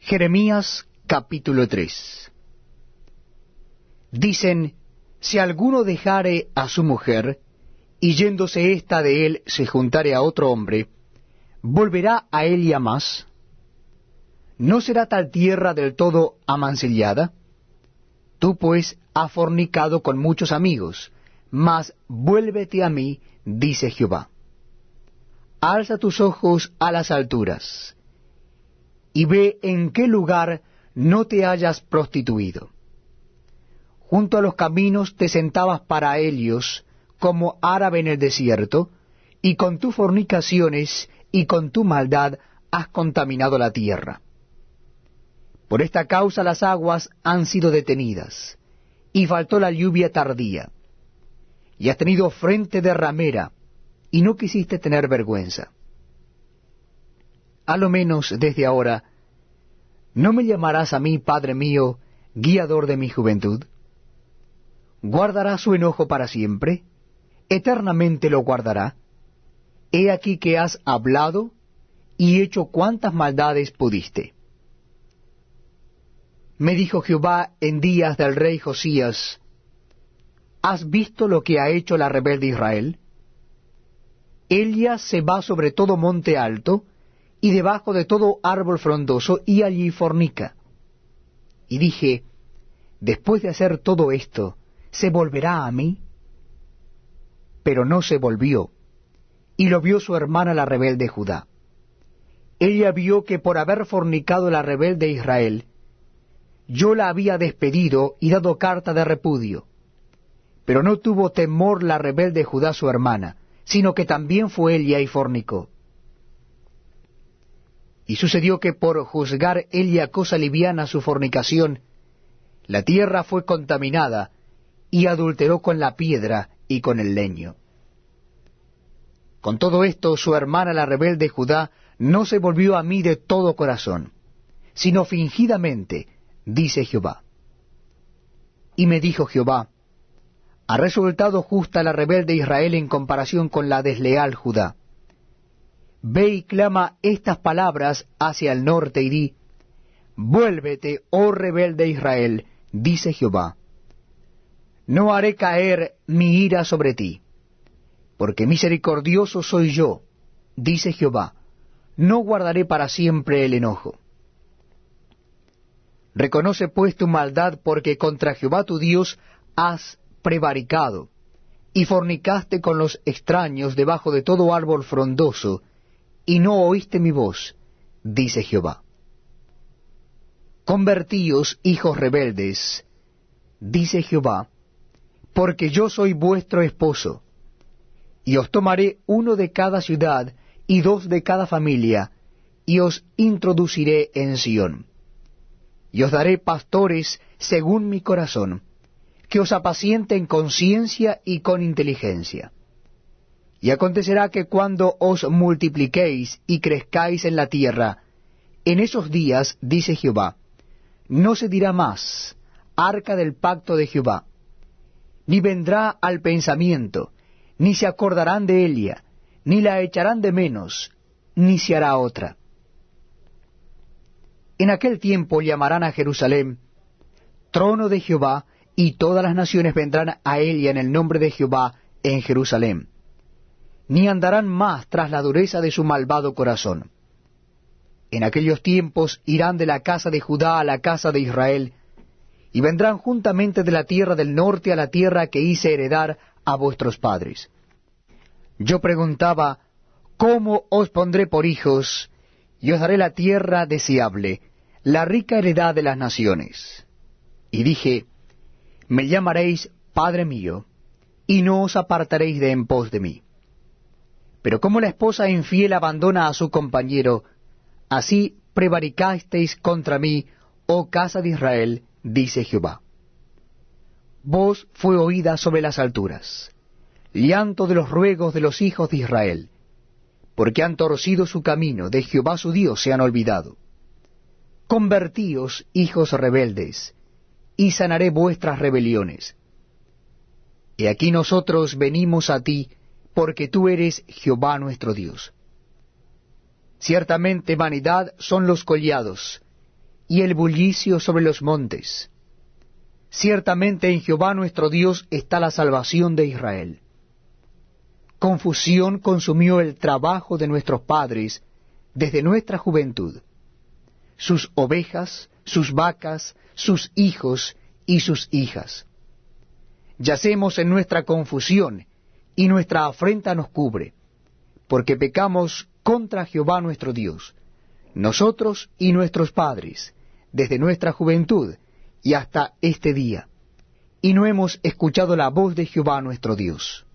Jeremías capítulo 3. Dicen, si alguno dejare a su mujer, y yéndose ésta de él se juntare a otro hombre, ¿volverá a él y a más? ¿No será tal tierra del todo amancillada? Tú pues has fornicado con muchos amigos, mas vuélvete a mí, dice Jehová. Alza tus ojos a las alturas, y ve en qué lugar no te hayas prostituido. Junto a los caminos te sentabas para ellos, como árabe en el desierto, y con tus fornicaciones y con tu maldad has contaminado la tierra. Por esta causa las aguas han sido detenidas, y faltó la lluvia tardía. Y has tenido frente de ramera, y no quisiste tener vergüenza. A lo menos desde ahora, ¿no me llamarás a mí, Padre mío, guiador de mi juventud? ¿Guardará su enojo para siempre? ¿Eternamente lo guardará? He aquí que has hablado y hecho cuantas maldades pudiste. Me dijo Jehová en días del rey Josías, ¿has visto lo que ha hecho la rebelde Israel? Ella se va sobre todo monte alto, y debajo de todo árbol frondoso, y allí fornica. Y dije, después de hacer todo esto, ¿se volverá a mí? Pero no se volvió, y lo vio su hermana la rebelde Judá. Ella vio que por haber fornicado la rebelde Israel, yo la había despedido y dado carta de repudio. Pero no tuvo temor la rebelde Judá su hermana, sino que también fue ella y fornicó. Y sucedió que por juzgar ella cosa liviana su fornicación, la tierra fue contaminada, y adulteró con la piedra y con el leño. Con todo esto, su hermana la rebelde Judá no se volvió a mí de todo corazón, sino fingidamente, dice Jehová. Y me dijo Jehová, ¿ha resultado justa la rebelde Israel en comparación con la desleal Judá? Ve y clama estas palabras hacia el norte y di, vuélvete, oh rebelde Israel, dice Jehová. No haré caer mi ira sobre ti, porque misericordioso soy yo, dice Jehová, no guardaré para siempre el enojo. Reconoce pues tu maldad, porque contra Jehová tu Dios has prevaricado, y fornicaste con los extraños debajo de todo árbol frondoso, y no oíste mi voz, dice Jehová. Convertíos, hijos rebeldes, dice Jehová, porque yo soy vuestro esposo, y os tomaré uno de cada ciudad, y dos de cada familia, y os introduciré en Sión. Y os daré pastores según mi corazón, que os apacienten con ciencia y con inteligencia. Y acontecerá que cuando os multipliquéis y crezcáis en la tierra, en esos días, dice Jehová, no se dirá más, arca del pacto de Jehová, ni vendrá al pensamiento, ni se acordarán de ella, ni la echarán de menos, ni se hará otra. En aquel tiempo llamarán a Jerusalén trono de Jehová, y todas las naciones vendrán a ella en el nombre de Jehová en Jerusalén. Ni andarán más tras la dureza de su malvado corazón. En aquellos tiempos irán de la casa de Judá a la casa de Israel, y vendrán juntamente de la tierra del norte a la tierra que hice heredar a vuestros padres. Yo preguntaba, ¿cómo os pondré por hijos, y os daré la tierra deseable, la rica heredad de las naciones? Y dije, me llamaréis Padre mío, y no os apartaréis de en pos de mí. Pero como la esposa infiel abandona a su compañero, así prevaricasteis contra mí, oh casa de Israel, dice Jehová. Voz fue oída sobre las alturas, llanto de los ruegos de los hijos de Israel, porque han torcido su camino, de Jehová su Dios se han olvidado. Convertíos, hijos rebeldes, y sanaré vuestras rebeliones. Y aquí nosotros venimos a ti, porque tú eres Jehová nuestro Dios. Ciertamente vanidad son los collados, y el bullicio sobre los montes. Ciertamente en Jehová nuestro Dios está la salvación de Israel. Confusión consumió el trabajo de nuestros padres desde nuestra juventud, sus ovejas, sus vacas, sus hijos y sus hijas. Yacemos en nuestra confusión, y nuestra afrenta nos cubre, porque pecamos contra Jehová nuestro Dios, nosotros y nuestros padres, desde nuestra juventud y hasta este día, y no hemos escuchado la voz de Jehová nuestro Dios.